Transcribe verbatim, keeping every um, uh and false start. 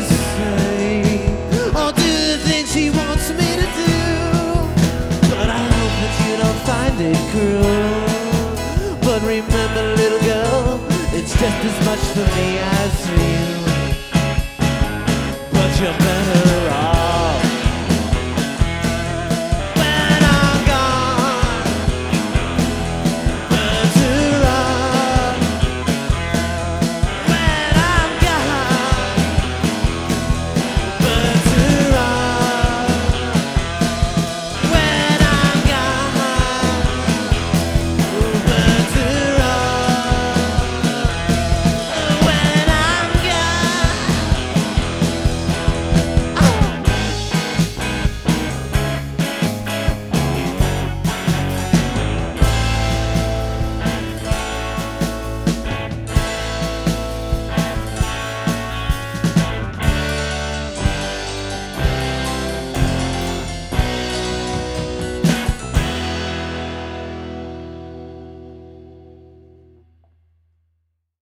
say or do the things she wants me to do. But I hope that you don't find it cruel. But remember, little girl, it's just as much for me as for you.